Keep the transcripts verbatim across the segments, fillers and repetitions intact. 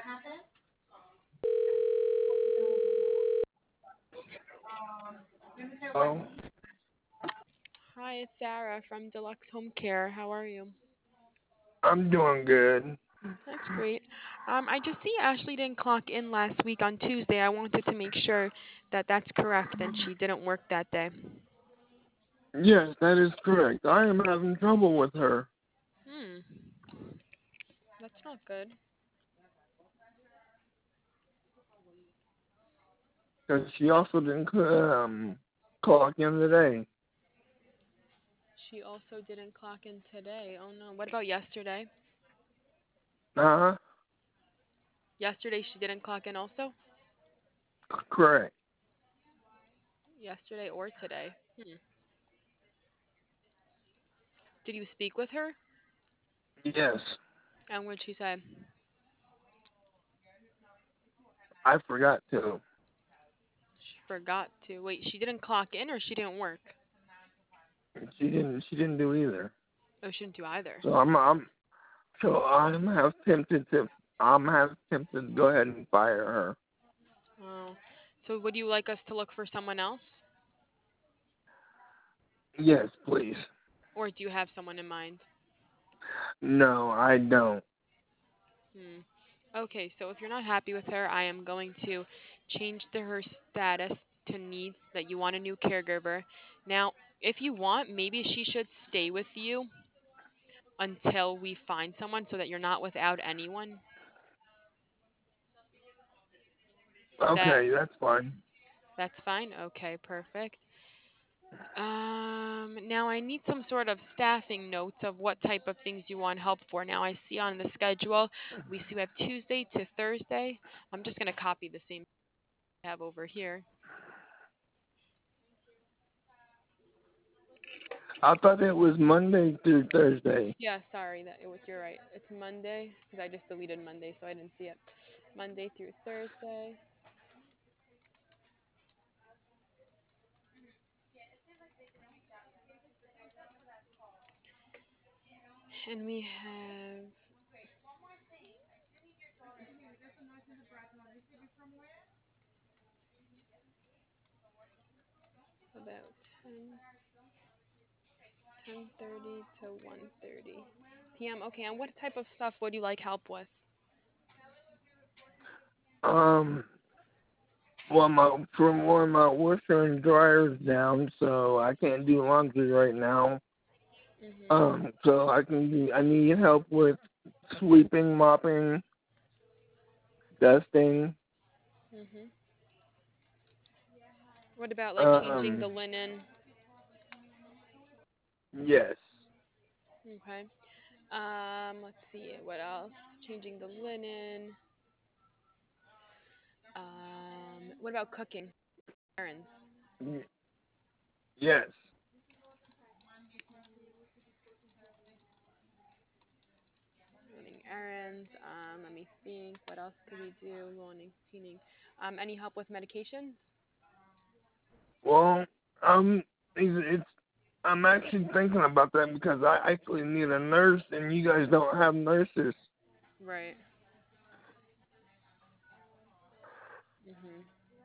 Oh, Hi, it's Sarah from Deluxe Home Care. How are you? I'm doing good. That's great. Um, I just see Ashley didn't clock in last week on Tuesday. I wanted to make sure that that's correct and she didn't work that day. Yes, that is correct. I am having trouble with her Hmm, that's not good. because she also didn't um clock in today. She also didn't clock in today. Oh no. What about yesterday? Uh huh. Yesterday she didn't clock in also? Correct. Yesterday or today? Hmm. Did you speak with her? Yes, And what did she say? I forgot to. She forgot to. Wait, she didn't clock in or she didn't work? She didn't. She didn't do either. Oh, she didn't do either. So I'm. I'm. So I'm half tempted to. I'm half tempted to go ahead and fire her. Oh. So would you like us to look for someone else? Yes, please. Or do you have someone in mind? No, I don't. Hmm. Okay, so if you're not happy with her, I am going to change the, her status to needs that you want a new caregiver. Now, if you want, maybe she should stay with you until we find someone so that you're not without anyone. That Okay, that's fine. that's fine. Okay, perfect. Um, now I need some sort of staffing notes of what type of things you want help for. Now I see on the schedule we see we have Tuesday to Thursday. I'm just gonna copy the same I have over here. I thought it was Monday through Thursday. Yeah, sorry that it was. You're right. It's Monday because I just deleted Monday, so I didn't see it. Monday through Thursday, and we have about ten, ten thirty to one thirty p m. Okay, and what type of stuff would you like help with? Um. Well, my from one my washer and dryer's down, so I can't do laundry right now. Mhm. Um, so I can do. I need help with sweeping, mopping, dusting. Mhm. What about like changing the Um, linen? yes, Okay. Um, let's see. What else? Changing the linen. Um, what about cooking? Errands. Y- yes. Running errands. Um, let me think. What else could we do? Loaning, cleaning. Um, any help with medication? Well, um, it's, it's. I'm actually thinking about that because I actually need a nurse, and you guys don't have nurses. Right. Mhm.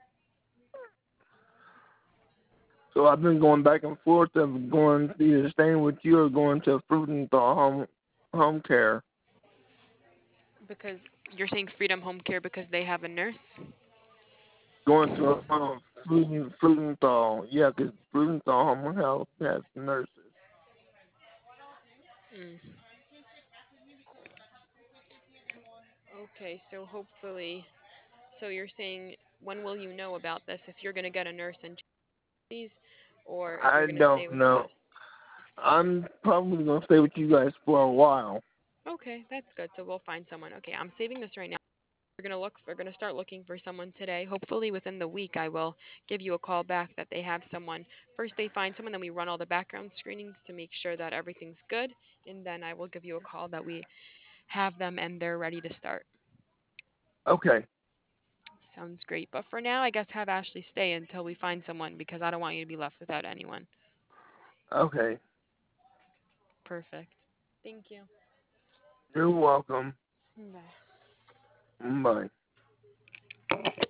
So I've been going back and forth of going either staying with you or going to Fruidenthal home home care. Because you're saying Freedom Home Care because they have a nurse. Going to um, Fruden, Frudenthal, yeah, because Frudenthal Home Health has nurses. Mm. Okay, so hopefully, so you're saying when will you know about this? If you're gonna get a nurse in these, or if you're I gonna stay don't with know. us? I'm probably gonna stay with you guys for a while. Okay, that's good. So we'll find someone. Okay, I'm saving this right now. We're gonna look. We're gonna start looking for someone today. Hopefully within the week, I will give you a call back that they have someone. First, they find someone, then we run all the background screenings to make sure that everything's good, and then I will give you a call that we have them and they're ready to start. Okay. Sounds great. But for now, I guess have Ashley stay until we find someone because I don't want you to be left without anyone. Okay. Perfect. Thank you. You're welcome. Bye. Bye.